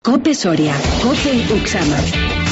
COPE Soria, COPE Uxama.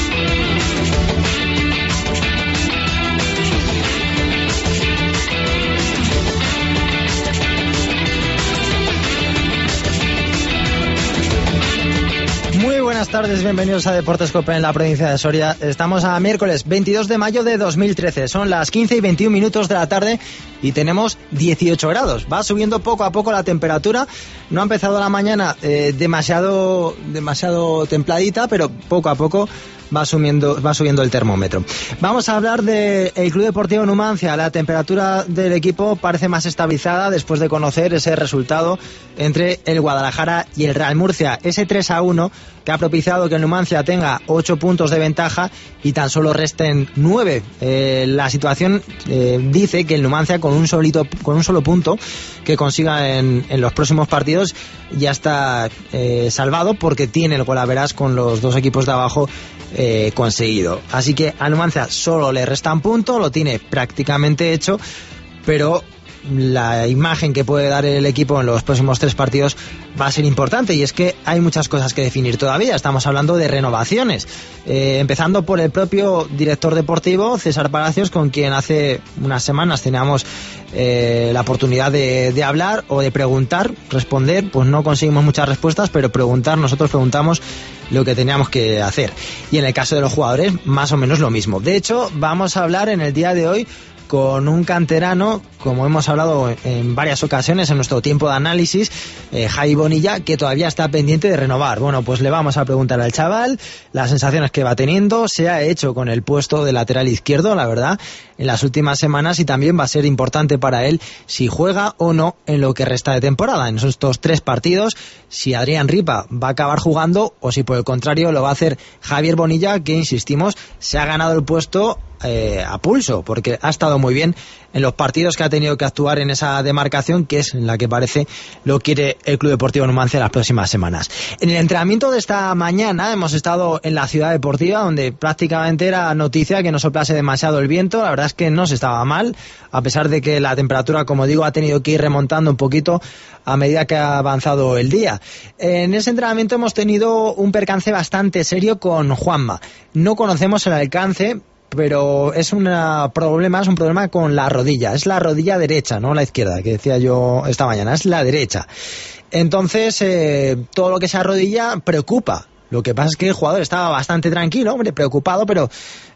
Muy buenas tardes, bienvenidos a Deportes COPE en la provincia de Soria. Estamos a miércoles 22 de mayo de 2013, son las 15:21 de la tarde y tenemos 18 grados. Va subiendo poco a poco la temperatura, no ha empezado la mañana demasiado templadita, pero poco a poco va subiendo el termómetro. Vamos a hablar del Club Deportivo Numancia. La temperatura del equipo parece más estabilizada después de conocer ese resultado entre el Guadalajara y el Real Murcia. Ese 3-1 que ha propiciado que el Numancia tenga 8 puntos de ventaja y tan solo resten 9. La situación dice que el Numancia con un solo punto que consiga en los próximos partidos ya está salvado, porque tiene el golaveras con los dos equipos de abajo conseguido. Así que a Numancia solo le resta un punto, lo tiene prácticamente hecho, pero la imagen que puede dar el equipo en los próximos 3 partidos va a ser importante, y es que hay muchas cosas que definir todavía. Estamos hablando de renovaciones, empezando por el propio director deportivo César Palacios, con quien hace unas semanas teníamos la oportunidad de hablar o de preguntar. Responder, pues no conseguimos muchas respuestas, pero nosotros preguntamos lo que teníamos que hacer. Y en el caso de los jugadores, más o menos lo mismo. De hecho, vamos a hablar en el día de hoy con un canterano, como hemos hablado en varias ocasiones en nuestro tiempo de análisis, Javi Bonilla, que todavía está pendiente de renovar. Bueno, pues le vamos a preguntar al chaval las sensaciones que va teniendo. Se ha hecho con el puesto de lateral izquierdo, la verdad, en las últimas semanas, y también va a ser importante para él si juega o no en lo que resta de temporada, en estos 3 partidos, si Adrián Ripa va a acabar jugando o si por el contrario lo va a hacer Javier Bonilla, que insistimos, se ha ganado el puesto a pulso, porque ha estado muy bien en los partidos que ha tenido que actuar en esa demarcación, que es en la que parece lo quiere el Club Deportivo Numancia las próximas semanas. En el entrenamiento de esta mañana hemos estado en la ciudad deportiva, donde prácticamente era noticia que no soplase demasiado el viento. La verdad es que no se estaba mal, a pesar de que la temperatura, como digo, ha tenido que ir remontando un poquito a medida que ha avanzado el día. En ese entrenamiento hemos tenido un percance bastante serio con Juanma. No conocemos el alcance, pero es un problema con la rodilla. Es la rodilla derecha, no la izquierda, que decía yo esta mañana, es la derecha. Entonces, todo lo que sea rodilla preocupa. Lo que pasa es que el jugador estaba bastante tranquilo, preocupado, pero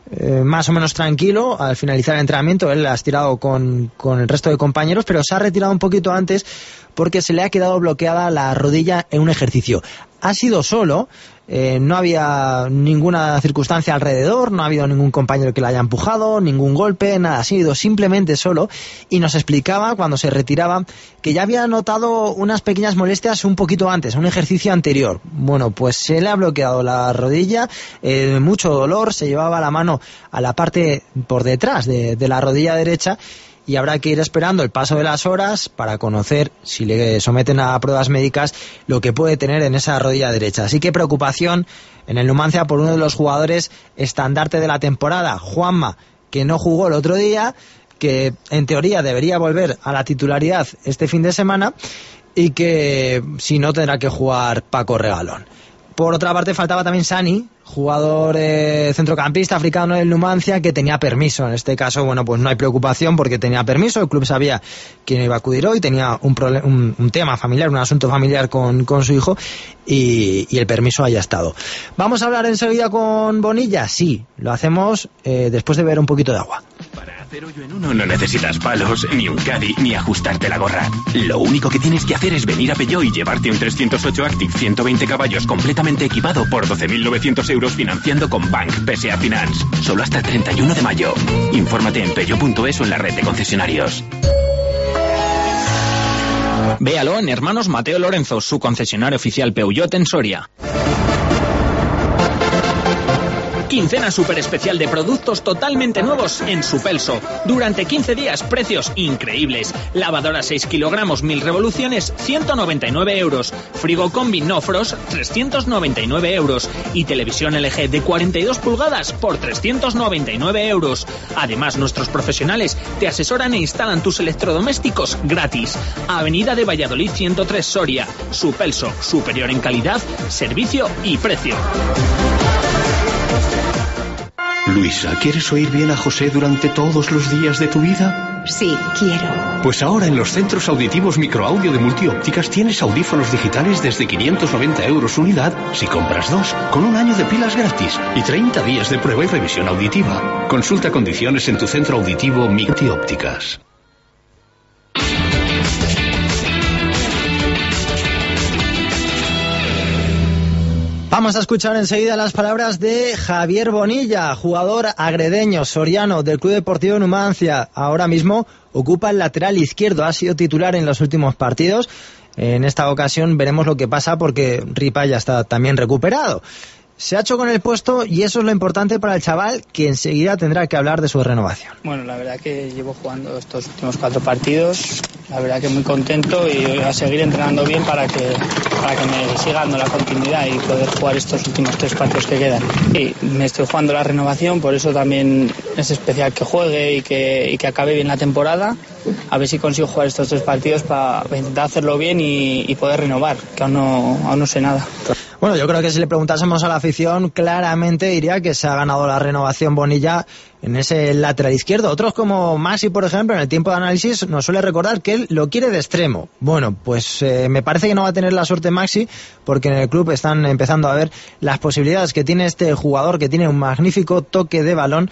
más o menos tranquilo. Al finalizar el entrenamiento, él ha estirado con el resto de compañeros, pero se ha retirado un poquito antes porque se le ha quedado bloqueada la rodilla en un ejercicio. Ha sido solo, no había ninguna circunstancia alrededor, no ha habido ningún compañero que le haya empujado, ningún golpe, nada, ha sido simplemente solo, y nos explicaba cuando se retiraba que ya había notado unas pequeñas molestias un poquito antes, un ejercicio anterior. Bueno, pues se le ha bloqueado la rodilla, mucho dolor, se llevaba la mano a la parte por detrás de la rodilla derecha, y habrá que ir esperando el paso de las horas para conocer, si le someten a pruebas médicas, lo que puede tener en esa rodilla derecha. Así que preocupación en el Numancia por uno de los jugadores estandarte de la temporada, Juanma, que no jugó el otro día, que en teoría debería volver a la titularidad este fin de semana, y que si no tendrá que jugar Paco Regalón. Por otra parte, faltaba también Sani, jugador centrocampista africano del Numancia, que tenía permiso. En este caso, bueno, pues no hay preocupación porque tenía permiso. El club sabía que no iba a acudir hoy, tenía un tema familiar, un asunto familiar con su hijo, y el permiso haya estado. ¿Vamos a hablar enseguida con Bonilla? Sí, lo hacemos después de beber un poquito de agua. Para hacer hoyo en uno no necesitas palos, ni un caddy, ni ajustarte la gorra. Lo único que tienes que hacer es venir a Peugeot y llevarte un 308 Active 120 caballos completamente equipado por 12.900 euros financiando con Bank PSA Finance. Solo hasta el 31 de mayo. Infórmate en peugeot.es o en la red de concesionarios. Véalo en Hermanos Mateo Lorenzo, su concesionario oficial Peugeot en Soria. Quincena súper especial de productos totalmente nuevos en Supelso. Durante 15 días, precios increíbles. Lavadora 6 kilogramos, 1000 revoluciones, 199 euros. Frigo Combi No Frost, 399 euros. Y televisión LG de 42 pulgadas por 399 euros. Además, nuestros profesionales te asesoran e instalan tus electrodomésticos gratis. Avenida de Valladolid 103 Soria. Supelso, superior en calidad, servicio y precio. Luisa, ¿quieres oír bien a José durante todos los días de tu vida? Sí, quiero. Pues ahora en los centros auditivos microaudio de Multiópticas tienes audífonos digitales desde 590 euros unidad si compras 2, con 1 año de pilas gratis y 30 días de prueba y revisión auditiva. Consulta condiciones en tu centro auditivo Multiópticas. Vamos a escuchar enseguida las palabras de Javier Bonilla, jugador agredeño, soriano del Club Deportivo Numancia. Ahora mismo ocupa el lateral izquierdo, ha sido titular en los últimos partidos. En esta ocasión veremos lo que pasa porque Ripa ya está también recuperado. Se ha hecho con el puesto y eso es lo importante para el chaval, que enseguida tendrá que hablar de su renovación. Bueno, la verdad que llevo jugando estos últimos 4 partidos, la verdad que muy contento y a seguir entrenando bien para que me siga dando la continuidad y poder jugar estos últimos 3 partidos que quedan. Y me estoy jugando la renovación, por eso también es especial que juegue y que acabe bien la temporada. A ver si consigo jugar estos 3 partidos para intentar hacerlo bien y poder renovar, que aún no sé nada. Bueno, yo creo que si le preguntásemos a la afición, claramente diría que se ha ganado la renovación Bonilla en ese lateral izquierdo. Otros como Maxi, por ejemplo, en el tiempo de análisis nos suele recordar que él lo quiere de extremo. Bueno, pues me parece que no va a tener la suerte Maxi, porque en el club están empezando a ver las posibilidades que tiene este jugador, que tiene un magnífico toque de balón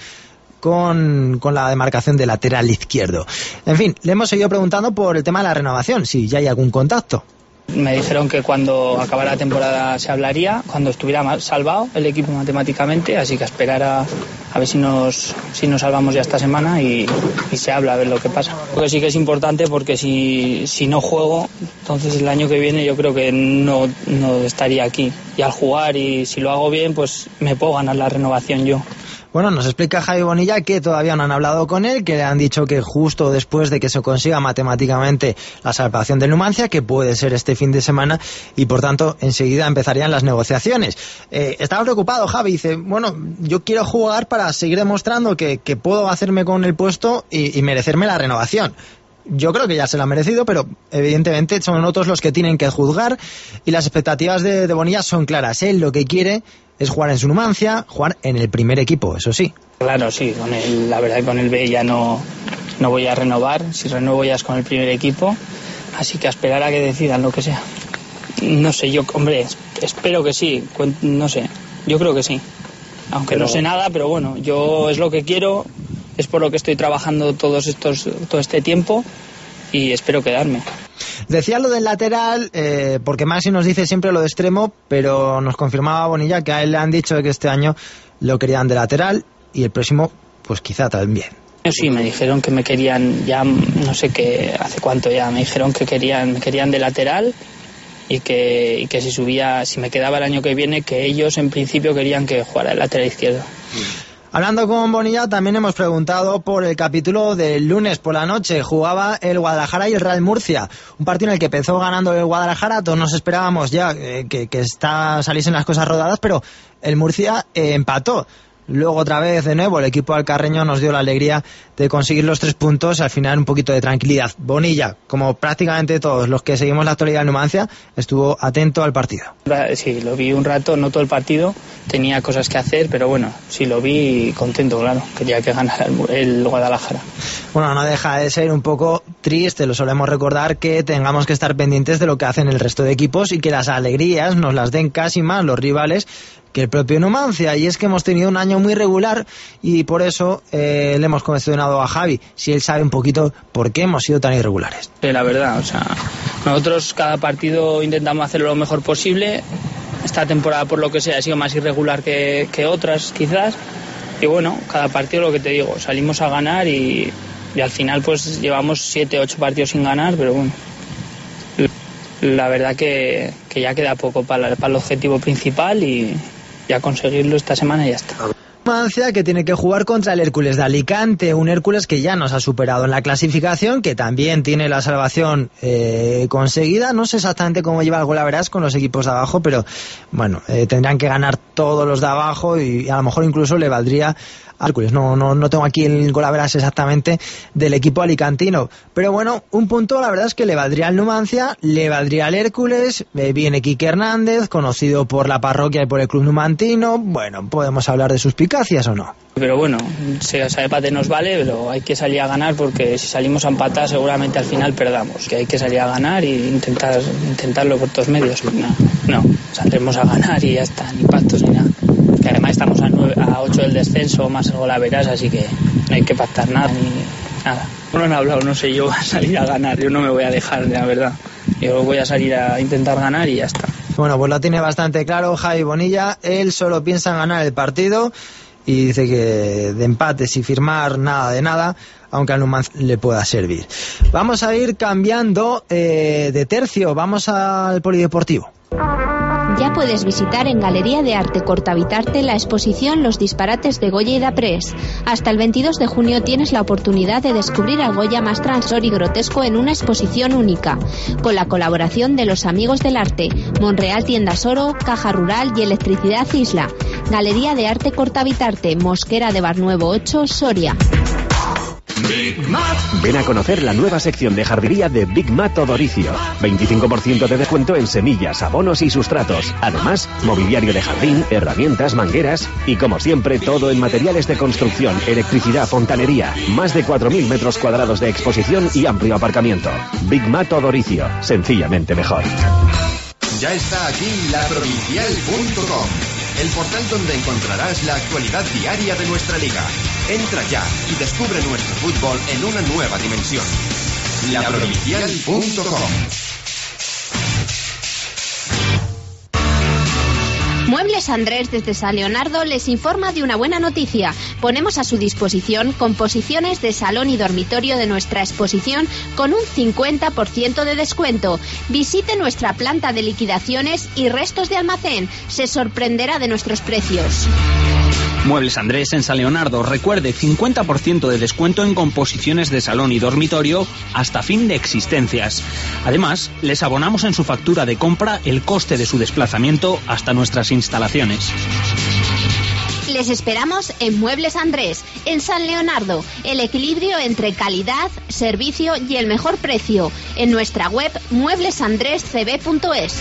con la demarcación de lateral izquierdo. En fin, le hemos seguido preguntando por el tema de la renovación, si ya hay algún contacto. Me dijeron que cuando acabara la temporada se hablaría, cuando estuviera salvado el equipo matemáticamente, así que esperar a ver si nos salvamos ya esta semana y se habla a ver lo que pasa. Porque sí que es importante, porque si no juego, entonces el año que viene yo creo que no estaría aquí. Y al jugar, y si lo hago bien, pues me puedo ganar la renovación yo. Bueno, nos explica Javi Bonilla que todavía no han hablado con él, que le han dicho que justo después de que se consiga matemáticamente la salvación del Numancia, que puede ser este fin de semana, y por tanto enseguida empezarían las negociaciones. Estaba preocupado Javi, dice, bueno, yo quiero jugar para seguir demostrando que puedo hacerme con el puesto y merecerme la renovación. Yo creo que ya se la ha merecido, pero evidentemente son otros los que tienen que juzgar, y las expectativas de Bonilla son claras. Él lo que quiere es jugar en su Numancia, jugar en el primer equipo, eso sí. Claro, sí, la verdad que con el B ya no voy a renovar, si renuevo ya es con el primer equipo, así que a esperar a que decidan lo que sea. No sé, yo, hombre, espero que sí, no sé, yo creo que sí, aunque no sé nada, pero bueno, yo es lo que quiero, es por lo que estoy trabajando todo este tiempo y espero quedarme. Decía lo del lateral, porque Maxi nos dice siempre lo de extremo, pero nos confirmaba Bonilla que a él le han dicho que este año lo querían de lateral y el próximo, pues quizá también. Sí, me dijeron que me querían ya, no sé qué, hace cuánto ya, me dijeron que me querían de lateral y que si me quedaba el año que viene, que ellos en principio querían que jugara el lateral izquierdo. Hablando con Bonilla, también hemos preguntado por el capítulo del lunes por la noche. Jugaba el Guadalajara y el Real Murcia. Un partido en el que empezó ganando el Guadalajara. Todos nos esperábamos ya que saliesen las cosas rodadas, pero el Murcia empató. Luego otra vez de nuevo el equipo alcarreño nos dio la alegría de conseguir los 3 puntos, al final un poquito de tranquilidad. Bonilla, como prácticamente todos los que seguimos la actualidad del Numancia, estuvo atento al partido. Sí, lo vi un rato, no todo el partido, tenía cosas que hacer, pero bueno, sí lo vi contento, claro, quería que ganara el Guadalajara. Bueno, no deja de ser un poco triste, lo solemos recordar, que tengamos que estar pendientes de lo que hacen el resto de equipos y que las alegrías nos las den casi más los rivales que el propio Numancia, y es que hemos tenido un año muy regular y por eso le hemos cuestionado a Javi si él sabe un poquito por qué hemos sido tan irregulares. Sí, la verdad, o sea, nosotros cada partido intentamos hacerlo lo mejor posible. Esta temporada, por lo que sea, ha sido más irregular que otras quizás, y bueno, cada partido, lo que te digo, salimos a ganar y al final pues llevamos 7-8 partidos sin ganar, pero bueno, la verdad que ya queda poco para el objetivo principal y ya conseguirlo esta semana y ya está. Numancia, que tiene que jugar contra el Hércules de Alicante, un Hércules que ya nos ha superado en la clasificación, que también tiene la salvación conseguida. No sé exactamente cómo lleva el golaveras con los equipos de abajo, pero bueno, tendrán que ganar todos los de abajo y a lo mejor incluso le valdría a Hércules. No tengo aquí el golaveras exactamente del equipo alicantino, pero bueno, un punto la verdad es que le valdría al Numancia, le valdría al Hércules. Viene Quique Hernández, conocido por la parroquia y por el club numantino. Bueno, podemos hablar de suspicacias o no. Pero bueno, ese empate nos vale, pero hay que salir a ganar, porque si salimos a empatar seguramente al final perdamos. Que hay que salir a ganar e intentarlo por todos medios. No, saldremos a ganar y ya está, ni pactos ni nada. Que además estamos a 8 del descenso, más el golaveras, así que no hay que pactar nada ni nada. No han hablado, no sé, yo voy a salir a ganar, yo no me voy a dejar, la verdad. Yo voy a salir a intentar ganar y ya está. Bueno, pues lo tiene bastante claro Javi Bonilla, él solo piensa en ganar el partido y dice que de empates y firmar nada de nada, aunque al Numancia le pueda servir. Vamos a ir cambiando de tercio, vamos al polideportivo. Ya puedes visitar en Galería de Arte Cortavitarte la exposición Los disparates de Goya y Daprés. Hasta el 22 de junio tienes la oportunidad de descubrir a Goya más transgresor y grotesco en una exposición única, con la colaboración de los amigos del arte, Monreal Tiendas Oro, Caja Rural y Electricidad Isla. Galería de Arte Cortavitarte, Mosquera de Barnuevo 8, Soria. Big Mat. Ven a conocer la nueva sección de jardinería de Big Mat Odoricio. 25% de descuento en semillas, abonos y sustratos. Además, mobiliario de jardín, herramientas, mangueras y, como siempre, todo en materiales de construcción, electricidad, fontanería. Más de 4.000 metros cuadrados de exposición y amplio aparcamiento. Big Mat Odoricio. Sencillamente mejor. Ya está aquí laprovincial.com, el portal donde encontrarás la actualidad diaria de nuestra liga. Entra ya y descubre nuestro fútbol en una nueva dimensión. laprovincial.com. Muebles Andrés desde San Leonardo les informa de una buena noticia. Ponemos a su disposición composiciones de salón y dormitorio de nuestra exposición con un 50% de descuento. Visite nuestra planta de liquidaciones y restos de almacén. Se sorprenderá de nuestros precios. Muebles Andrés en San Leonardo. Recuerde, 50% de descuento en composiciones de salón y dormitorio hasta fin de existencias. Además, les abonamos en su factura de compra el coste de su desplazamiento hasta nuestras instalaciones. Les esperamos en Muebles Andrés, en San Leonardo. El equilibrio entre calidad, servicio y el mejor precio. En nuestra web mueblesandrescb.es.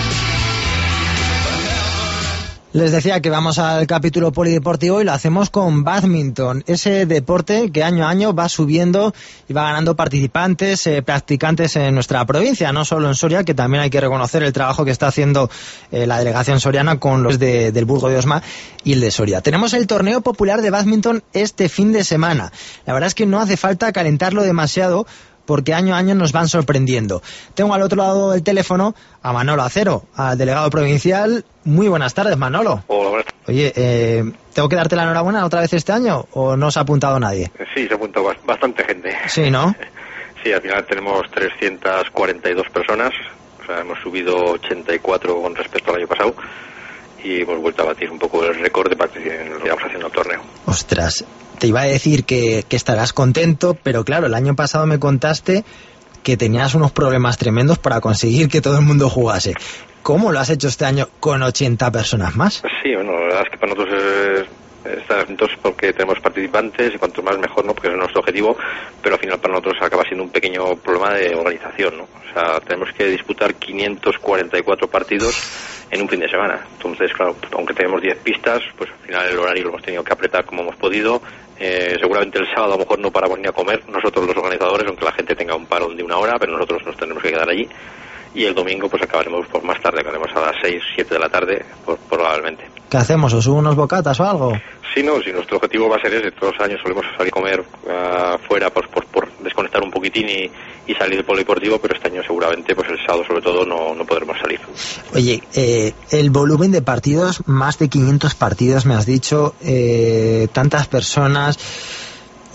Les decía que vamos al capítulo polideportivo y lo hacemos con bádminton, ese deporte que año a año va subiendo y va ganando participantes, practicantes en nuestra provincia, no solo en Soria, que también hay que reconocer el trabajo que está haciendo la delegación soriana con los del Burgo de Osma y el de Soria. Tenemos el torneo popular de bádminton este fin de semana. La verdad es que no hace falta calentarlo demasiado, porque año a año nos van sorprendiendo. Tengo al otro lado del teléfono a Manolo Acero, al delegado provincial. Muy buenas tardes, Manolo. Hola, buenas tardes. Oye, ¿tengo que darte la enhorabuena otra vez este año o no se ha apuntado nadie? Sí, se ha apuntado bastante gente. Sí, ¿no? Sí, al final tenemos 342 personas, o sea, hemos subido 84 con respecto al año pasado y hemos vuelto a batir un poco el récord de participación en lo que estamos haciendo el torneo. Ostras, te iba a decir que estarás contento, pero claro, el año pasado me contaste que tenías unos problemas tremendos para conseguir que todo el mundo jugase. ¿Cómo lo has hecho este año con 80 personas más? Sí, bueno, la verdad es que para nosotros está entonces porque tenemos participantes y cuanto más mejor, ¿no? Porque es nuestro objetivo, pero al final para nosotros acaba siendo un pequeño problema de organización, ¿no? O sea, tenemos que disputar 544 partidos en un fin de semana. Entonces, claro, aunque tenemos 10 pistas, pues al final el horario lo hemos tenido que apretar como hemos podido. Seguramente el sábado a lo mejor no paramos ni a comer nosotros los organizadores, aunque la gente tenga un parón de 1 hora, pero nosotros nos tendremos que quedar allí. Y el domingo pues acabaremos por más tarde, acabaremos a las 6, 7 de la tarde, probablemente. ¿Qué hacemos? ¿Os subo unos bocatas o algo? Sí, no, si nuestro objetivo va a ser ese. Todos los años solemos salir a comer fuera pues, por desconectar un poquitín y salir del polideportivo, pero este año seguramente pues el sábado sobre todo no podremos salir. Oye, el volumen de partidos, más de 500 partidos me has dicho, tantas personas.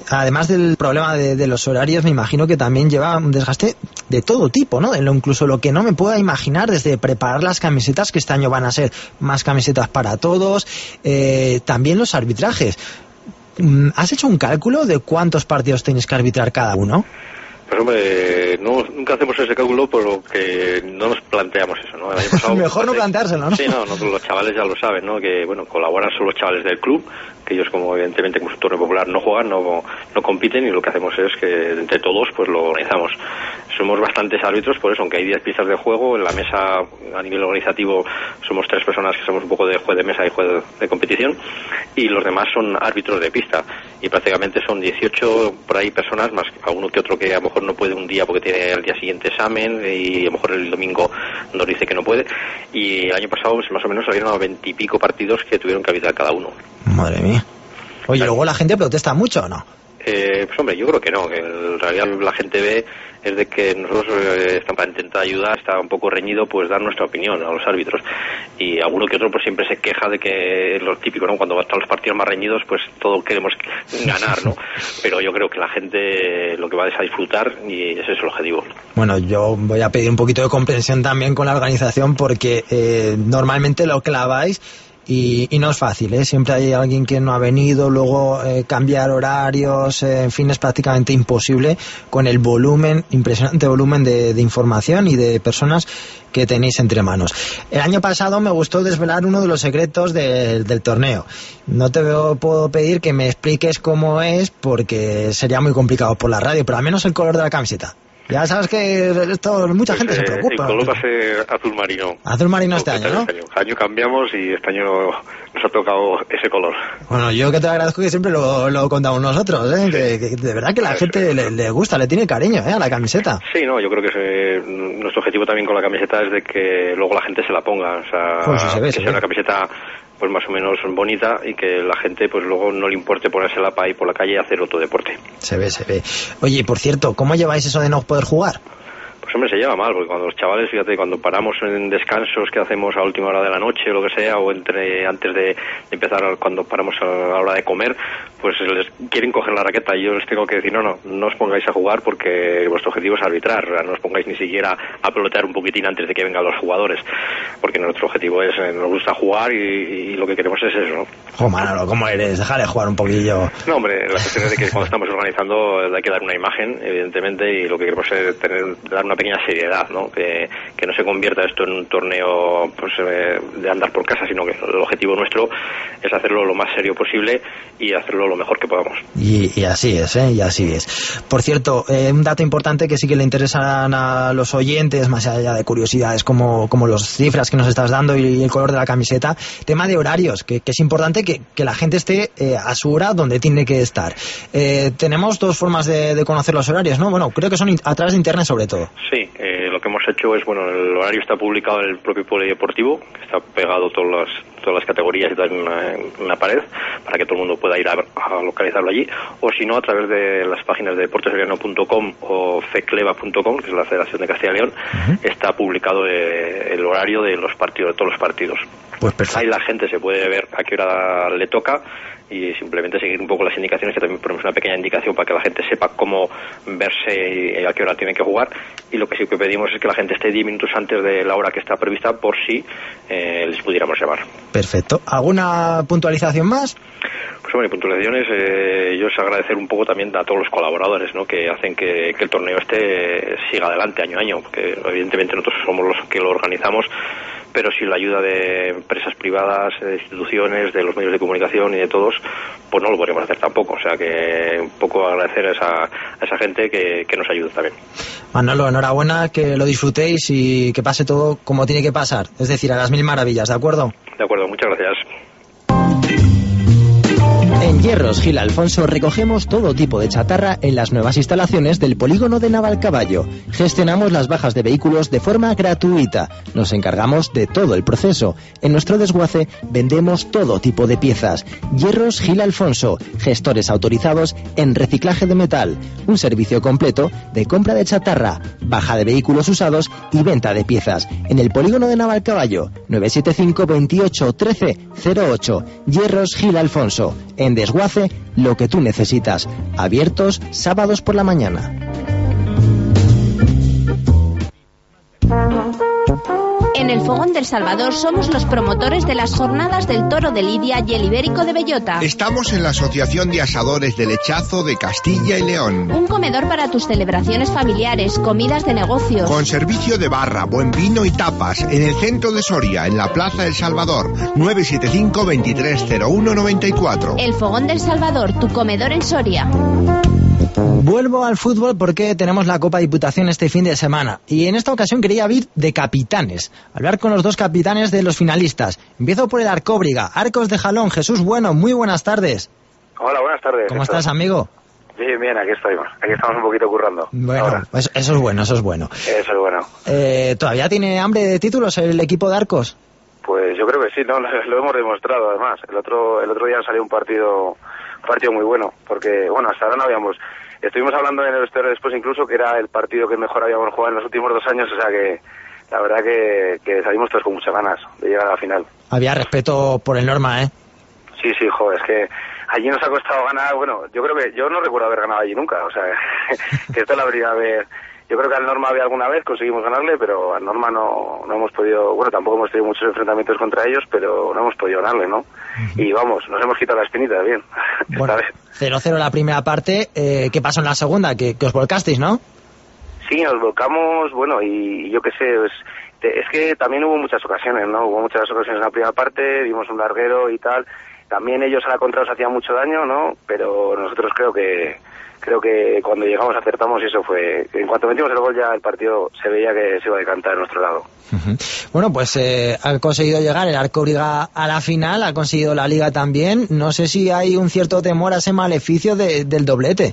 además del problema de los horarios, me imagino que también lleva un desgaste de todo tipo, ¿no? Incluso lo que no me pueda imaginar, desde preparar las camisetas, que este año van a ser más camisetas para todos, también los arbitrajes. ¿Has hecho un cálculo de cuántos partidos tenéis que arbitrar cada uno? Pues hombre, nunca hacemos ese cálculo porque no nos planteamos eso, ¿no? El año pasado, mejor no planteárselo, ¿no? Sí, no, los chavales ya lo saben, ¿no? Que, bueno, colaboran solo los chavales del club, que ellos, como evidentemente como es un torneo popular, no juegan, no compiten, y lo que hacemos es que entre todos pues lo organizamos. Somos bastantes árbitros, por eso, aunque hay 10 pistas de juego, en la mesa a nivel organizativo somos 3 personas que somos un poco de juez de mesa y juez de competición, y los demás son árbitros de pista, y prácticamente son 18 por ahí personas, más alguno que otro que a lo mejor no puede un día porque tiene al día siguiente examen, y a lo mejor el domingo nos dice que no puede, y el año pasado pues, más o menos salieron a 20 y pico partidos que tuvieron que arbitrar cada uno. Madre mía. Oye, luego la gente protesta mucho, ¿o no? Pues hombre, yo creo que no, que en realidad la gente ve es de que nosotros para intentar ayudar, está un poco reñido pues dar nuestra opinión a los árbitros, y alguno que otro pues siempre se queja de que es lo típico, ¿no? Cuando están los partidos más reñidos pues todos queremos ganar, ¿no? Pero yo creo que la gente lo que va es a disfrutar, y ese es el objetivo. Bueno, yo voy a pedir un poquito de comprensión también con la organización, porque normalmente lo claváis y no es fácil, ¿eh? Siempre hay alguien que no ha venido, luego cambiar horarios, en fin, es prácticamente imposible con el impresionante volumen de información y de personas que tenéis entre manos. El año pasado me gustó desvelar uno de los secretos del torneo. No te puedo pedir que me expliques cómo es, porque sería muy complicado por la radio, pero al menos el color de la camiseta. Ya sabes que esto mucha gente se preocupa. El color va a ser azul marino. Azul marino este año, ¿no? Este año cambiamos y este año nos ha tocado ese color. Bueno, yo que te agradezco que siempre lo contamos nosotros, ¿eh? Que de verdad que la gente le gusta, le tiene cariño, a la camiseta. Sí, no, yo creo que nuestro objetivo también con la camiseta es de que luego la gente se la ponga. O sea, pues sí, que sea una camiseta pues más o menos bonita, y que la gente pues luego no le importe ponérsela para ir por la calle y hacer otro deporte. Se ve. Oye, por cierto, ¿cómo lleváis eso de no poder jugar? Pues hombre, se lleva mal, porque cuando los chavales, fíjate, cuando paramos en descansos que hacemos a última hora de la noche o lo que sea, o antes de empezar, cuando paramos a la hora de comer, pues les quieren coger la raqueta, y yo les tengo que decir, no os pongáis a jugar, porque vuestro objetivo es arbitrar, no os pongáis ni siquiera a pelotear un poquitín antes de que vengan los jugadores, porque nuestro objetivo es, nos gusta jugar, y lo que queremos es eso, ¿no? Jo, Manolo, ¿cómo eres? Déjale jugar un poquillo. No, hombre, la cuestión es de que cuando estamos organizando hay que dar una imagen, evidentemente, y lo que queremos es dar una pequeña seriedad, ¿no? Que no se convierta esto en un torneo pues de andar por casa, sino que el objetivo nuestro es hacerlo lo más serio posible y hacerlo lo mejor que podamos. Y así es, y así es. Por cierto, un dato importante que sí que le interesan a los oyentes, más allá de curiosidades como las cifras que nos estás dando y el color de la camiseta, tema de horarios, que es importante que la gente esté a su hora donde tiene que estar. Tenemos 2 formas de conocer los horarios, ¿no? Bueno, creo que son a través de internet sobre todo. Sí, lo que hemos hecho es, bueno, el horario está publicado en el propio polideportivo, que está pegado todas las categorías y tal en la pared, para que todo el mundo pueda ir a localizarlo allí, o si no, a través de las páginas de deportesoriano.com o fecleva.com, que es la Federación de Castilla y León, está publicado el horario de todos los partidos. Pues perfecto. Ahí la gente se puede ver a qué hora le toca, y simplemente seguir un poco las indicaciones, que también ponemos una pequeña indicación para que la gente sepa cómo verse y a qué hora tiene que jugar, y lo que sí que pedimos es que la gente esté 10 minutos antes de la hora que está prevista, por si les pudiéramos llamar. Perfecto. ¿Alguna puntualización más? Pues bueno, puntualizaciones, yo os agradecer un poco también a todos los colaboradores, ¿no? Que hacen que el torneo siga adelante año a año, porque evidentemente nosotros somos los que lo organizamos, pero sin la ayuda de empresas privadas, de instituciones, de los medios de comunicación y de todos, pues no lo podríamos hacer tampoco. O sea que un poco agradecer a esa gente que nos ayuda también. Manolo, enhorabuena, que lo disfrutéis y que pase todo como tiene que pasar, es decir, a las 1000 maravillas, ¿de acuerdo? De acuerdo, muchas gracias. En Hierros Gil Alfonso recogemos todo tipo de chatarra en las nuevas instalaciones del polígono de Navalcaballo. Gestionamos las bajas de vehículos de forma gratuita. Nos encargamos de todo el proceso. En nuestro desguace vendemos todo tipo de piezas. Hierros Gil Alfonso, gestores autorizados en reciclaje de metal. Un servicio completo de compra de chatarra, baja de vehículos usados y venta de piezas. En el polígono de Navalcaballo, 975 28 13 08. Hierros Gil Alfonso. En desguace, lo que tú necesitas. Abiertos sábados por la mañana. En el Fogón del Salvador somos los promotores de las jornadas del Toro de Lidia y el Ibérico de Bellota. Estamos en la Asociación de Asadores del Lechazo de Castilla y León. Un comedor para tus celebraciones familiares, comidas de negocios. Con servicio de barra, buen vino y tapas en el centro de Soria, en la Plaza del Salvador, 975 2301 94. El Fogón del Salvador, tu comedor en Soria. Vuelvo al fútbol porque tenemos la Copa Diputación este fin de semana y en esta ocasión quería ir de capitanes, hablar con los dos capitanes de los finalistas. Empiezo por el Arcóbriga, Arcos de Jalón. Jesús Bueno, muy buenas tardes. Hola, buenas tardes. ¿Cómo estás, amigo? Bien, bien, aquí estamos un poquito currando. Bueno, pues eso es bueno, eso es bueno. Eso es bueno. ¿Todavía tiene hambre de títulos el equipo de Arcos? Pues yo creo que sí, ¿no? Lo hemos demostrado además. El otro día salió un partido muy bueno, porque bueno, hasta ahora no habíamos... Estuvimos hablando en el vestuario después incluso que era el partido que mejor habíamos jugado en los últimos 2 años, o sea que la verdad que salimos todos con muchas ganas de llegar a la final. Había respeto por el Norma, ¿eh? Sí, joder, es que allí nos ha costado ganar, bueno, yo no recuerdo haber ganado allí nunca, o sea, que esta es la primera vez. Yo creo que al Norma había alguna vez, conseguimos ganarle, pero al Norma no hemos podido, bueno, tampoco hemos tenido muchos enfrentamientos contra ellos, pero no hemos podido ganarle, ¿no? Y vamos, nos hemos quitado la espinita, bien. Bueno, 0-0 la primera parte, ¿qué pasó en la segunda? Que os volcasteis, ¿no? Sí, nos volcamos, bueno, y yo qué sé, es que también hubo muchas ocasiones, ¿no? Hubo muchas ocasiones en la primera parte, vimos un larguero y tal, también ellos a la contra nos hacían mucho daño, ¿no? Pero nosotros creo que cuando llegamos acertamos y eso fue... En cuanto metimos el gol ya el partido se veía que se iba a decantar a nuestro lado. Bueno, pues ha conseguido llegar el Arcóbriga a la final, ha conseguido la Liga también. No sé si hay un cierto temor a ese maleficio del doblete.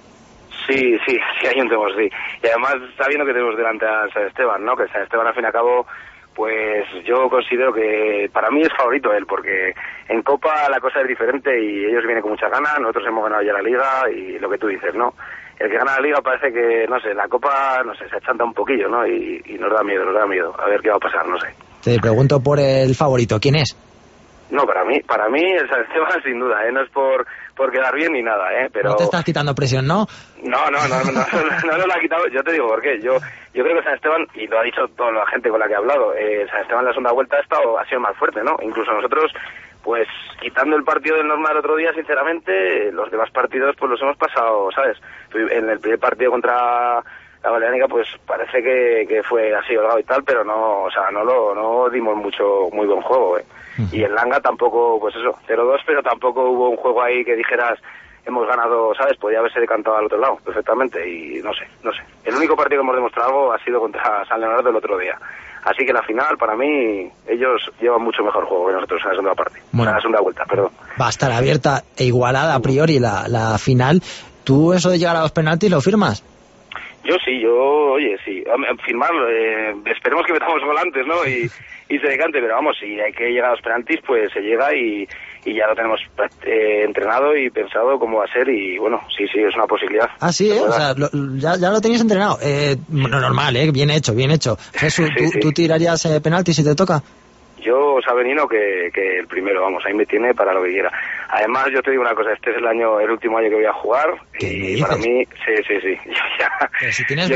Sí, hay un temor, sí. Y además sabiendo que tenemos delante a San Esteban, ¿no? Que San Esteban al fin y al cabo... Pues yo considero que para mí es favorito él, porque en Copa la cosa es diferente y ellos vienen con muchas ganas, nosotros hemos ganado ya la Liga y lo que tú dices, ¿no? El que gana la Liga parece que, no sé, la Copa, no sé, se achanta un poquillo, ¿no? Y nos da miedo, a ver qué va a pasar, no sé. Te pregunto por el favorito, ¿quién es? No, para mí el San Esteban sin duda, no es por quedar bien ni nada, pero... No te estás quitando presión, ¿no? No nos la ha quitado, yo te digo por qué, yo creo que San Esteban, y lo ha dicho toda la gente con la que he hablado, San Esteban en la segunda vuelta ha sido más fuerte, ¿no? Incluso nosotros, pues quitando el partido del Norma el otro día, sinceramente, los demás partidos pues los hemos pasado, ¿sabes? En el primer partido contra la Baleánica pues parece que fue así holgado y tal, pero no, o sea, no dimos muy buen juego, Y en Langa tampoco, pues eso, 0-2, pero tampoco hubo un juego ahí que dijeras hemos ganado, ¿sabes? Podía haberse decantado al otro lado perfectamente y no sé. El único partido que hemos demostrado algo ha sido contra San Leonardo el otro día. Así que la final, para mí, ellos llevan mucho mejor juego que nosotros en la segunda parte. Bueno, en la segunda vuelta, perdón. Va a estar abierta e igualada a priori la final. ¿Tú eso de llegar a los penaltis lo firmas? Yo sí, oye, sí, firmarlo, esperemos que metamos gol antes, ¿no? Y se decante, pero vamos, si hay que llegar a los penaltis, pues se llega y ya lo tenemos entrenado y pensado cómo va a ser y bueno, sí, es una posibilidad. Ah, sí, o sea, ya lo tenéis entrenado. No, normal, bien hecho. Jesús, sí. ¿tú tirarías penaltis si te toca? Yo sabe Nino que el primero, vamos, ahí me tiene para lo que quiera. Además, yo te digo una cosa, este es el último año que voy a jugar y para mí, sí. Pero si tienes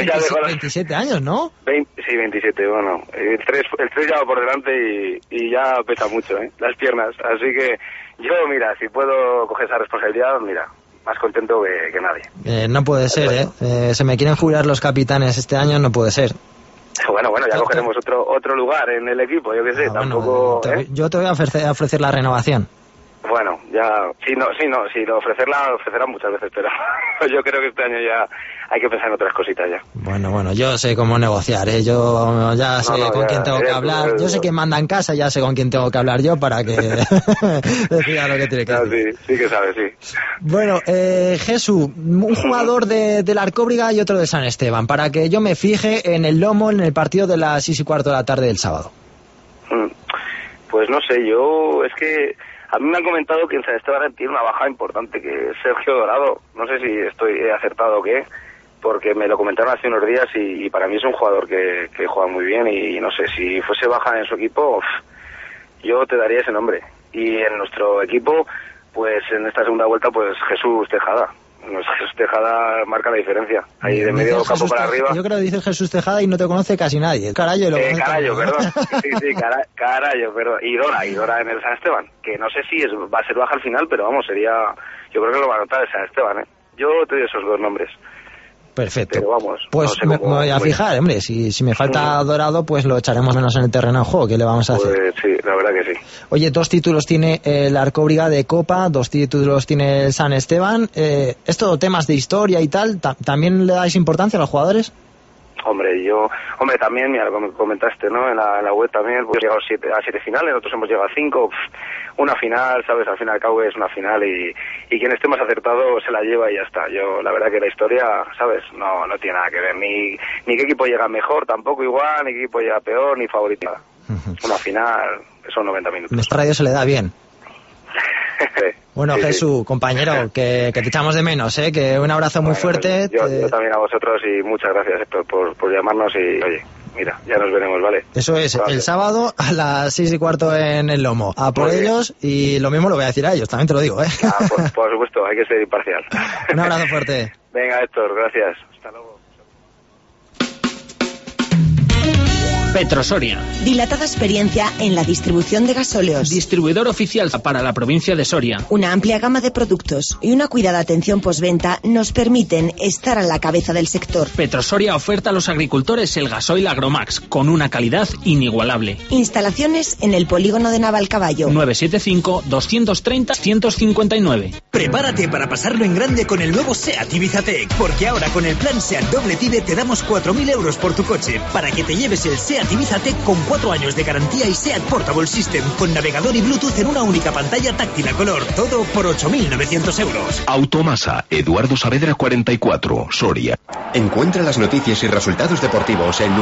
27 años, ¿no? Sí, 27, bueno. El 3 ya va por delante y ya pesa mucho, las piernas. Así que yo, mira, si puedo coger esa responsabilidad, mira, más contento que nadie. No puede ser, se me quieren jubilar los capitanes este año, no puede ser. Bueno, ya cogeremos otro lugar en el equipo, yo qué sé, tampoco... Yo te voy a ofrecer la renovación. Bueno, ya, sí, lo ofrecerá muchas veces, pero yo creo que este año ya hay que pensar en otras cositas ya. Bueno, yo sé cómo negociar, yo ya sé con quién tengo que hablar, yo sé quién manda en casa, ya sé con quién tengo que hablar yo para que decida lo que tiene que decir. Sí que sabes, sí. Bueno, Jesús, un jugador del Arcóbriga y otro de San Esteban, para que yo me fije en el lomo en el partido de las 6:15 de la tarde del sábado. Pues no sé, es que a mí me han comentado que en San Esteban tiene una baja importante, que es Sergio Dorado. No sé si estoy acertado o qué, porque me lo comentaron hace unos días y para mí es un jugador que juega muy bien y no sé, si fuese baja en su equipo, yo te daría ese nombre. Y en nuestro equipo, pues en esta segunda vuelta, pues Jesús Tejada. Jesús Tejada marca la diferencia. Ahí de medio campo para arriba. Yo creo que dices Jesús Tejada y no te conoce casi nadie. Carayo, perdón. Sí, Carayo, perdón. Y Dora en el San Esteban. Que no sé si va a ser baja al final, pero vamos, yo creo que lo va a anotar el San Esteban, ¿eh? Yo te doy esos dos nombres. Perfecto. Pero vamos, pues no sé me voy a fijar, hombre. Si me falta Dorado, pues lo echaremos menos en el terreno de juego. ¿Qué le vamos a hacer? Sí, la verdad que sí. Oye, 2 títulos tiene el Arcóbriga de Copa, 2 títulos tiene el San Esteban. ¿Esto temas de historia y tal, también le dais importancia a los jugadores? Hombre, también, mira, como comentaste, ¿no? En la web también, pues llegado a 7 finales, nosotros hemos llegado a 5. Una final, ¿sabes? Al fin y al cabo es una final y quien esté más acertado se la lleva y ya está. Yo, la verdad que la historia, ¿sabes? No tiene nada que ver. Ni qué equipo llega mejor, tampoco igual, ni qué equipo llega peor, ni favorito. Una final, son 90 minutos. Nuestra radio se le da bien. Bueno, sí, Jesús, compañero, que te echamos de menos, ¿eh? Que un abrazo muy fuerte. Yo también a vosotros y muchas gracias, Héctor, por llamarnos y, oye, mira, ya nos veremos, ¿vale? Eso es, gracias. El sábado a las 6:15 en el Lomo. A por ellos y lo mismo lo voy a decir a ellos, también te lo digo, ¿eh? Por supuesto, hay que ser imparcial. Un abrazo fuerte. Venga, Héctor, gracias. Hasta luego. Petrosoria. Dilatada experiencia en la distribución de gasóleos. Distribuidor oficial para la provincia de Soria. Una amplia gama de productos y una cuidada atención postventa nos permiten estar a la cabeza del sector. Petrosoria oferta a los agricultores el gasoil Agromax con una calidad inigualable. Instalaciones en el polígono de Navalcaballo. 975-230-159. Prepárate para pasarlo en grande con el nuevo SEAT Ibiza Tech, porque ahora con el plan SEAT Doble TIDE te damos 4.000 euros por tu coche para que te lleves el SEAT Ibiza Tech con 4 años de garantía y SEAT Portable System con navegador y Bluetooth en una única pantalla táctil a color. Todo por 8.900 euros. Automasa, Eduardo Saavedra 44, Soria. Encuentra las noticias y resultados deportivos en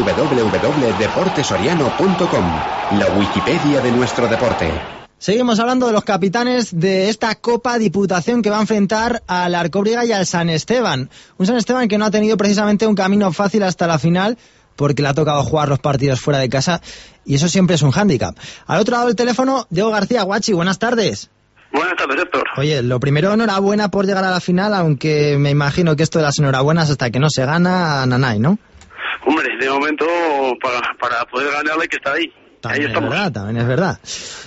www.deportesoriano.com, la Wikipedia de nuestro deporte. Seguimos hablando de los capitanes de esta Copa Diputación que va a enfrentar al Arcóbriga y al San Esteban. Un San Esteban que no ha tenido precisamente un camino fácil hasta la final, porque le ha tocado jugar los partidos fuera de casa y eso siempre es un hándicap. Al otro lado del teléfono, Diego García. Guachi, buenas tardes. Buenas tardes, Héctor. Oye, lo primero, enhorabuena por llegar a la final, aunque me imagino que esto de las enhorabuenas hasta que no se gana, nanay, ¿no? Hombre, de momento, para poder ganar hay que estar ahí. También ahí estamos. También es verdad.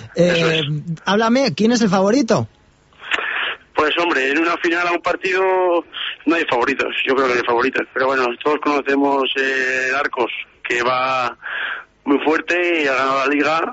Háblame, ¿quién es el favorito? Pues hombre, en una final a un partido no hay favoritos, yo creo que no hay favoritos, pero bueno, todos conocemos Arcos, que va muy fuerte y ha ganado la liga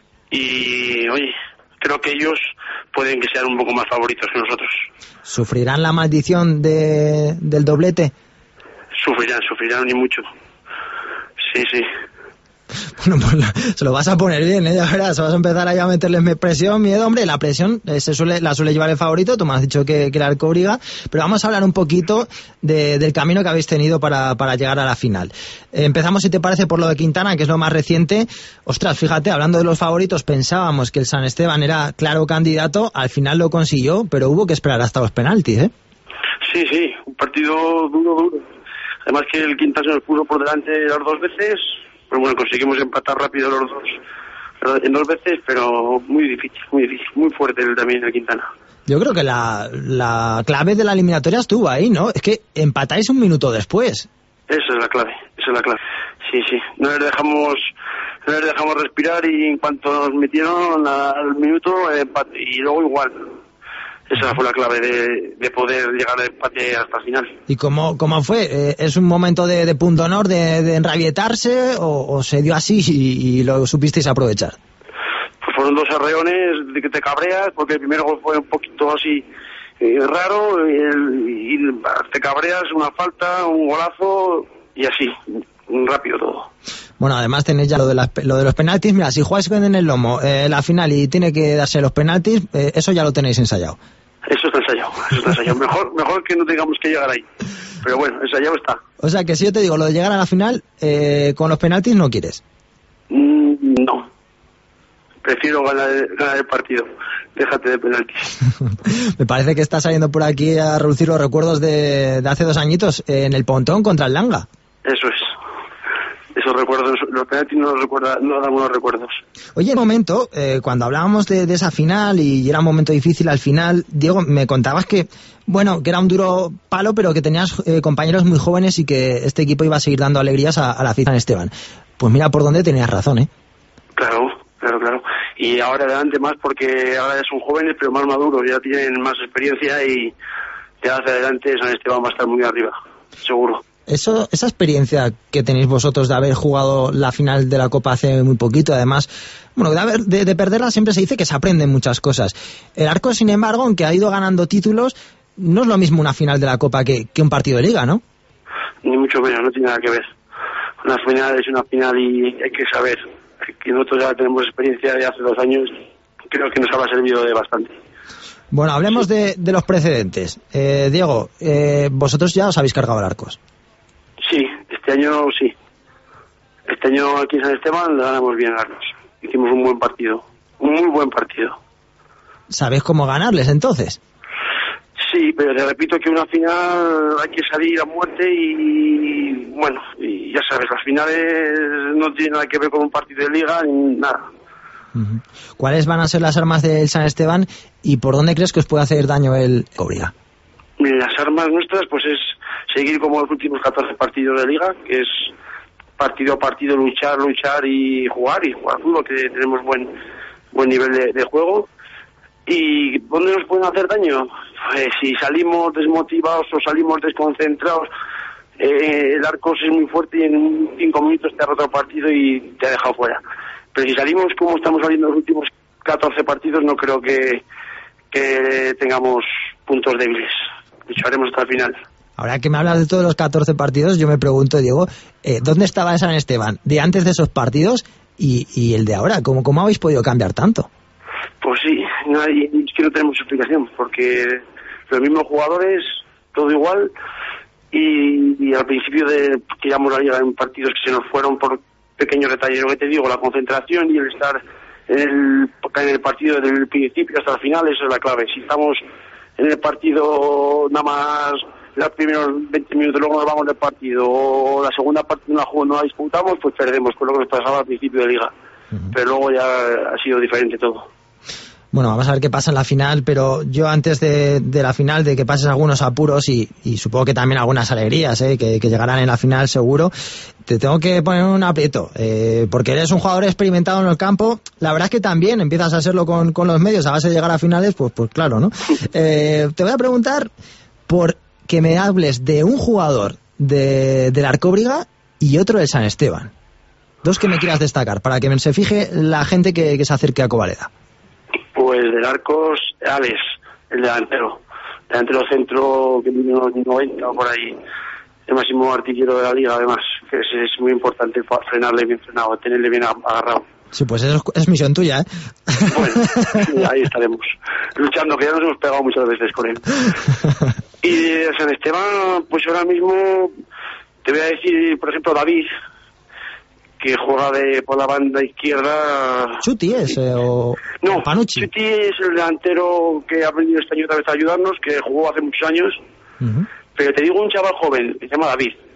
y oye, creo que ellos pueden que sean un poco más favoritos que nosotros. ¿Sufrirán la maldición del doblete? Sufrirán y mucho. Sí. Bueno, pues se lo vas a poner bien, ya verás, vas a empezar a meterles presión, miedo, hombre, la presión la suele llevar el favorito, tú me has dicho que el Arcóbriga, pero vamos a hablar un poquito del camino que habéis tenido para llegar a la final. Empezamos, si te parece, por lo de Quintana, que es lo más reciente. Ostras, fíjate, hablando de los favoritos, pensábamos que el San Esteban era claro candidato, al final lo consiguió, pero hubo que esperar hasta los penaltis, ¿eh? Sí, un partido duro. Además que el Quintana se nos puso por delante las 2 veces. Pero bueno, conseguimos empatar rápido los dos en 2 veces, pero muy difícil, muy fuerte también el Quintana. Yo creo que la clave de la eliminatoria estuvo ahí, ¿no? Es que empatáis un minuto después. Esa es la clave. Sí. No les dejamos respirar y en cuanto nos metieron al minuto, empate. Y luego igual. Esa fue la clave de poder llegar al empate hasta el final. ¿Y cómo fue? ¿Es un momento de punto honor, de enrabietarse o se dio así y lo supisteis aprovechar? Pues fueron 2 arreones de que te cabreas, porque el primer gol fue un poquito así raro y te cabreas, una falta, un golazo y así, rápido todo. Bueno, además tenéis ya lo de los penaltis. Mira, si jugáis en el Lomo la final y tiene que darse los penaltis, eso ya lo tenéis ensayado. Eso está ensayado. Mejor que no tengamos que llegar ahí. Pero bueno, ensayado está. O sea que si yo te digo lo de llegar a la final, con los penaltis no quieres. No. Prefiero ganar el partido. Déjate de penaltis. Me parece que está saliendo por aquí a relucir los recuerdos de hace 2 añitos en el Pontón contra el Langa. Eso es. esos recuerdos, los penaltis no dan buenos recuerdos. Oye, un momento, cuando hablábamos de esa final y era un momento difícil al final, Diego, me contabas que era un duro palo, pero que tenías compañeros muy jóvenes y que este equipo iba a seguir dando alegrías a la San Esteban. Pues mira por dónde tenías razón, ¿eh? Claro. Y ahora adelante más, porque ahora son jóvenes pero más maduros, ya tienen más experiencia y ya hacia adelante San Esteban va a estar muy arriba, seguro. Esa experiencia que tenéis vosotros de haber jugado la final de la Copa hace muy poquito, además, de perderla siempre se dice que se aprenden muchas cosas. El Arcos, sin embargo, aunque ha ido ganando títulos, no es lo mismo una final de la Copa que un partido de Liga, ¿no? Ni mucho menos, no tiene nada que ver. Una final es una final y hay que saber que nosotros ya tenemos experiencia de hace 2 años, creo que nos habrá servido de bastante. Bueno, hablemos de los precedentes. Diego, vosotros ya os habéis cargado el Arcos. Sí, este año sí. Este año aquí en San Esteban le ganamos bien a Arcos. Hicimos un buen partido, un muy buen partido. ¿Sabéis cómo ganarles entonces? Sí, pero te repito que una final hay que salir a muerte y ya sabes, las finales no tienen nada que ver con un partido de Liga ni nada. ¿Cuáles van a ser las armas del San Esteban y por dónde crees que os puede hacer daño el Cóbriga? Las armas nuestras pues es seguir como los últimos 14 partidos de Liga, que es partido a partido luchar y jugar fútbol, que tenemos buen nivel de juego. ¿Y dónde nos pueden hacer daño? Pues si salimos desmotivados o salimos desconcentrados, el Arcos es muy fuerte y en 5 minutos te ha roto el partido y te ha dejado fuera. Pero si salimos como estamos saliendo los últimos 14 partidos, no creo que tengamos puntos débiles. Lucharemos hasta el final. Ahora que me hablas de todos los 14 partidos, yo me pregunto, Diego, ¿dónde estaba San Esteban de antes de esos partidos y el de ahora? ¿Cómo habéis podido cambiar tanto? Pues sí, es que no tenemos explicación, porque los mismos jugadores, todo igual, y al principio que llevamos la Liga en partidos que se nos fueron por pequeños detalles, lo que te digo, la concentración y el estar en el partido desde el principio hasta el final, esa es la clave. Si estamos en el partido nada más los primeros 20 minutos, luego nos vamos del partido, o la segunda parte no la disputamos, pues perdemos, con lo que nos pasaba al principio de Liga. Pero luego ya ha sido diferente todo. Bueno, vamos a ver qué pasa en la final, pero yo antes de la final, de que pasen algunos apuros y supongo que también algunas alegrías, que llegarán en la final seguro, te tengo que poner un aprieto, porque eres un jugador experimentado en el campo. La verdad es que también empiezas a hacerlo con los medios a base de llegar a finales, pues claro, ¿no? Te voy a preguntar por que me hables de un jugador del Arcóbriga y otro del San Esteban. 2 que me quieras destacar, para que se fije la gente que se acerque a Covaleda. Pues del Arcos, Alex, el delantero centro que viene en los 90 o por ahí, el máximo artillero de la Liga, además, que es muy importante frenarle bien frenado, tenerle bien agarrado. Sí, pues eso es misión tuya, ¿eh? Bueno, ahí estaremos, luchando, que ya nos hemos pegado muchas veces con él. Y de San Esteban, pues ahora mismo te voy a decir, por ejemplo, David, que juega por la banda izquierda. ¿Chuti es? ¿O Panucci? Chuti es el delantero que ha venido este año otra vez a ayudarnos, que jugó hace muchos años. Pero te digo un chaval joven, que se llama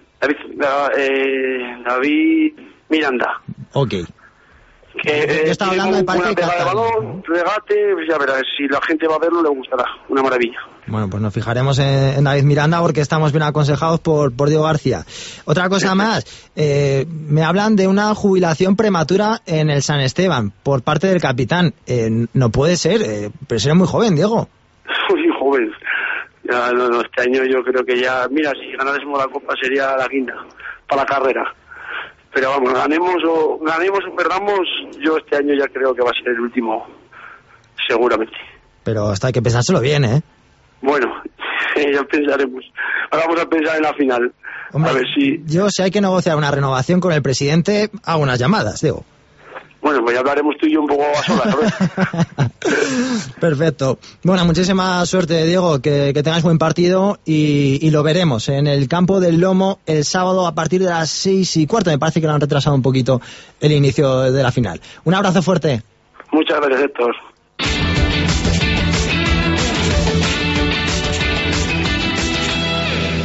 David Miranda. Ok. Que estaba hablando de una pegada de balón, regate, pues ya verás, si la gente va a verlo le gustará, una maravilla. Bueno, pues nos fijaremos en David Miranda porque estamos bien aconsejados por Diego García. Otra cosa más, me hablan de una jubilación prematura en el San Esteban por parte del capitán. No puede ser, pero será muy joven, Diego. Muy joven. Ya, no, este año yo creo que ya, mira, si ganásemos la Copa sería la quinta para la carrera. Pero vamos, ganemos o perdamos, yo este año ya creo que va a ser el último, seguramente. Pero hasta hay que pensárselo bien, ¿eh? Bueno, ya pensaremos. Ahora vamos a pensar en la final. Hombre, a ver si hay que negociar una renovación con el presidente, hago unas llamadas, Diego. Bueno, pues ya hablaremos tú y yo un poco a solas, ¿sabes? Perfecto. Bueno, muchísima suerte, Diego, que tengáis buen partido y lo veremos en el campo del Lomo el sábado a partir de las 6:15. Me parece que lo han retrasado un poquito el inicio de la final. Un abrazo fuerte. Muchas gracias, Héctor.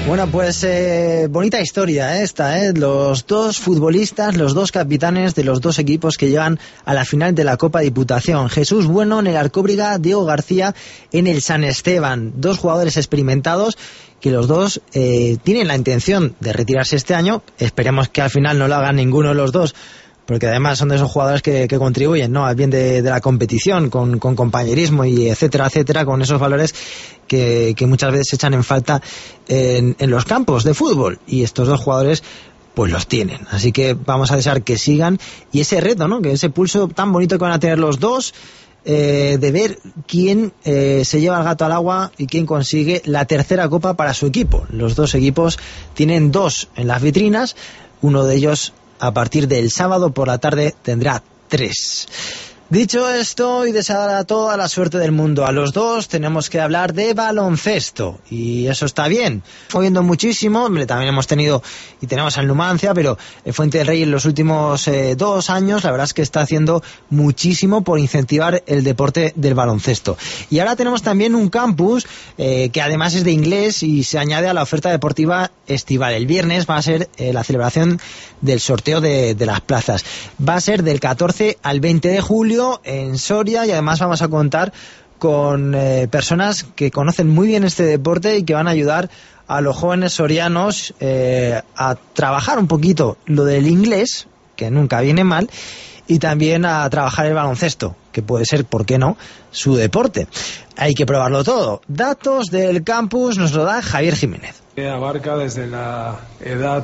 Bueno, pues bonita historia esta, los dos futbolistas, los dos capitanes de los dos equipos que llegan a la final de la Copa Diputación. Jesús Bueno en el Alcóbriga, Diego García en el San Esteban. Dos jugadores experimentados que los dos tienen la intención de retirarse este año. Esperemos que al final no lo hagan ninguno de los dos, porque además son de esos jugadores que contribuyen, ¿no?, al bien de la competición, con compañerismo y etcétera, etcétera, con esos valores que muchas veces se echan en falta en los campos de fútbol, y estos dos jugadores pues los tienen. Así que vamos a desear que sigan, y ese reto, ¿no?, que ese pulso tan bonito que van a tener los dos, de ver quién se lleva el gato al agua y quién consigue la tercera copa para su equipo. Los dos equipos tienen dos en las vitrinas, uno de ellos a partir del sábado por la tarde tendrá 3. Dicho esto, y desear toda la suerte del mundo a los dos, tenemos que hablar de baloncesto, y eso está bien. Fue viendo muchísimo, también hemos tenido y tenemos al Numancia, pero el Fuente del Rey en los últimos 2 años, la verdad es que está haciendo muchísimo por incentivar el deporte del baloncesto. Y ahora tenemos también un campus que además es de inglés y se añade a la oferta deportiva estival. El viernes va a ser la celebración del sorteo de las plazas. Va a ser del 14 al 20 de julio en Soria, y además vamos a contar con personas que conocen muy bien este deporte y que van a ayudar a los jóvenes sorianos a trabajar un poquito lo del inglés, que nunca viene mal, y también a trabajar el baloncesto, que puede ser, ¿por qué no?, su deporte. Hay que probarlo todo. Datos del campus nos lo da Javier Jiménez. Abarca desde la edad,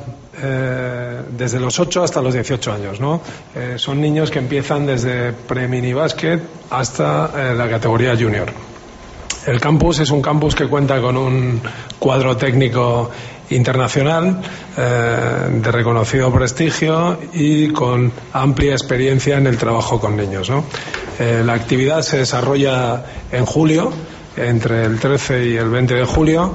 desde los 8 hasta los 18 años, ¿no? Son niños que empiezan desde pre-mini básquet hasta la categoría junior. El campus es un campus que cuenta con un cuadro técnico internacional de reconocido prestigio y con amplia experiencia en el trabajo con niños, ¿no? La actividad se desarrolla en julio, entre el 13 y el 20 de julio,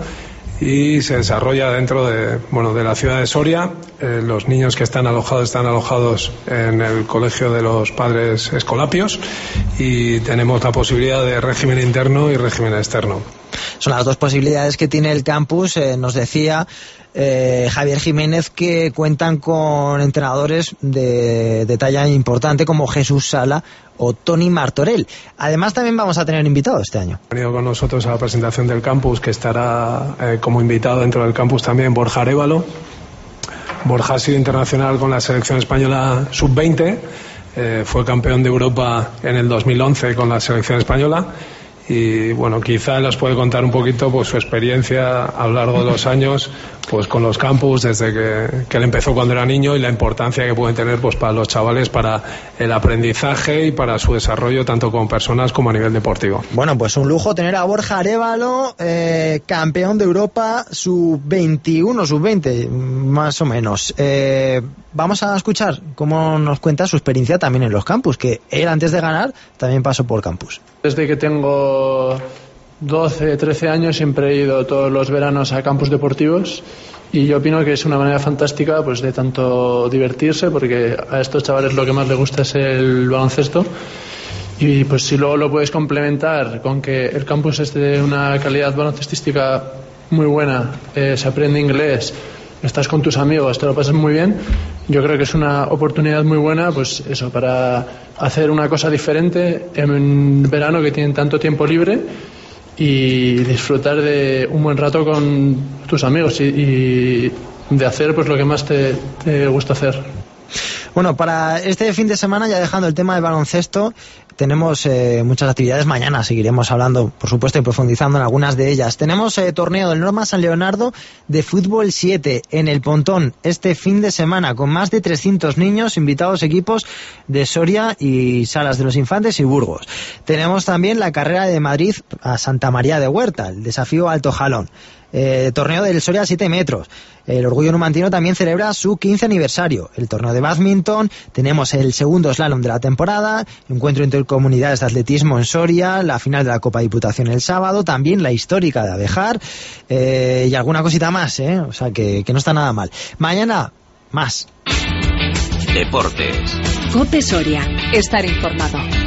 y se desarrolla dentro de la ciudad de Soria. Los niños que están alojados en el Colegio de los Padres Escolapios, y tenemos la posibilidad de régimen interno y régimen externo. Son las dos posibilidades que tiene el campus. Nos decía Javier Jiménez que cuentan con entrenadores de talla importante como Jesús Sala o Tony Martorell. Además también vamos a tener invitados este año. Ha venido con nosotros a la presentación del campus, que estará como invitado dentro del campus también Borja Arévalo. Borja ha sido internacional con la selección española sub-20, fue campeón de Europa en el 2011 con la selección española. Y bueno, quizá nos puede contar un poquito pues su experiencia a lo largo de los años pues con los campus, desde que él empezó cuando era niño, y la importancia que pueden tener pues para los chavales, para el aprendizaje y para su desarrollo tanto como personas como a nivel deportivo. Bueno, pues un lujo tener a Borja Arévalo, campeón de Europa sub-21, sub-20 más o menos. Vamos a escuchar cómo nos cuenta su experiencia también en los campus, que él antes de ganar también pasó por campus. Desde que tengo 12, 13 años siempre he ido todos los veranos a campus deportivos, y yo opino que es una manera fantástica pues de tanto divertirse, porque a estos chavales lo que más les gusta es el baloncesto, y pues si luego lo puedes complementar con que el campus es de una calidad baloncestística muy buena, se aprende inglés, estás con tus amigos, te lo pasas muy bien, yo creo que es una oportunidad muy buena, pues eso, para hacer una cosa diferente en verano, que tienen tanto tiempo libre, y disfrutar de un buen rato con tus amigos y de hacer pues lo que más te gusta hacer. Bueno, para este fin de semana, ya dejando el tema del baloncesto, tenemos muchas actividades. Mañana seguiremos hablando, por supuesto, y profundizando en algunas de ellas. Tenemos torneo del Norma San Leonardo de fútbol 7 en el Pontón este fin de semana, con más de 300 niños, invitados equipos de Soria y Salas de los Infantes y Burgos. Tenemos también la carrera de Madrid a Santa María de Huerta, el desafío Alto Jalón. Torneo del Soria 7 metros. El Orgullo Numantino también celebra su 15 aniversario. El torneo de bádminton, tenemos el segundo slalom de la temporada, encuentro intercomunidades de atletismo en Soria, la final de la Copa Diputación el sábado, también la histórica de Abejar, y alguna cosita más, o sea que no está nada mal. Mañana, más. Deportes. COPE Soria. Estar informado.